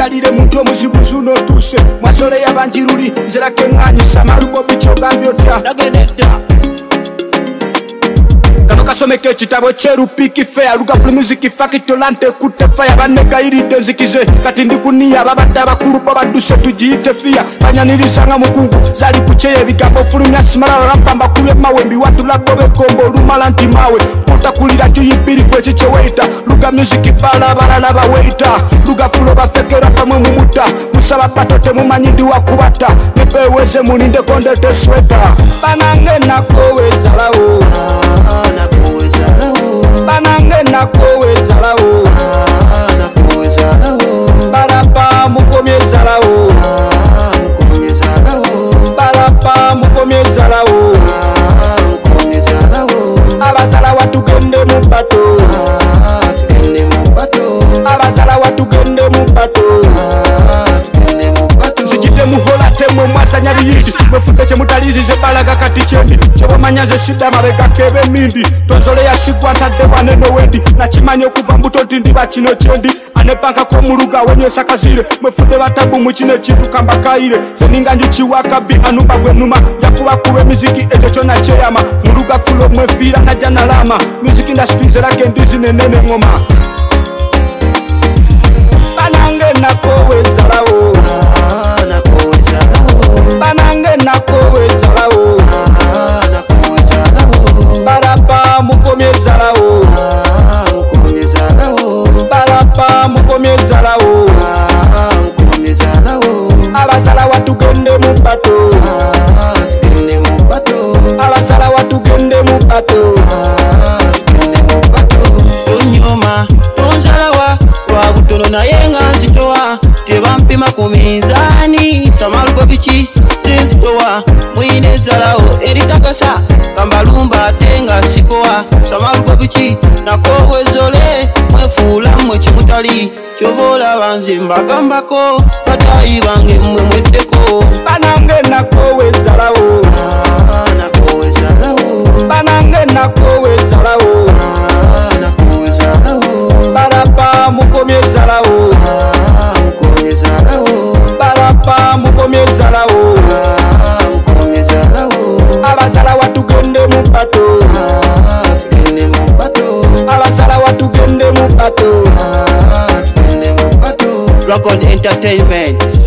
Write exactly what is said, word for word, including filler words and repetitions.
wegalire muntu omuzibu zuno tuse mwasole yabanjiruli nzira keŋŋanyisa malubo bikyogambye otya kano kasomeka ekitabo kyerupiki fea lugafulu music fakitolante kutte faya banegayiride nzikize kati ndikuniya babadde abakulu bo badduse tugiyite fiya banyanirisanga mukungu zali kuceya ebigambo fulumya simalala lampamba kulya mawembi watulabo begombo olumala nti mawe mutakulira njuyibbiri kwekikyeweita luga music bala balala baweita lugafulo bafekera pamwe mumuta musaba pato temumanyi ndi wakubata nepeweze munindeko ndete sweta banange nakowezalawo banange nakowezalawo barapa mukomyezalawo barapa mukomyezalawo abazala watugende mu bato abazala watugende mu bato nzijide muhola temwe mwasanya liyiti mwefude kyemutalizize balaga kati kyendi kyebamanyaze sida mabega kebe mindi tonzole yasigwa ntadde wanene wendi nakimanya okuva mbuto nti ndiba kino kyendi anepanka komuluga wenywesa kazire mwefude batabu mukino ekintu kambakaire zeninga njukiwaka bi anumba gwenuma yakubakuba emiziki ekyo kyona kyeyama muluga fulo mwefiira najja nalama music industry zerake ndizi nenene ngoma banange nakowezalawo banange nakowezalawo barapa mukomyezalawo barapa mukomyezalawo abazala watugende mu bato abazala watugende mu bato tonyoma tonzalawa lwabutono naye nga nzitowa tebampima ku minzaani samalugo biki tenzitowa mwine zalawo eritakasa kambalumba ate nga sikowa samalugo biki nakowezole mwefuula mmwe kimutali kyova olaba nze mbagambako batayi bange mmwe mweddeko banange nakowezalawo banange nakowezalawo barapa mukomyezalawo barapa mukomyezalawo abazala watugende mu bato abazala watugende mu bato Dragon Entertainment.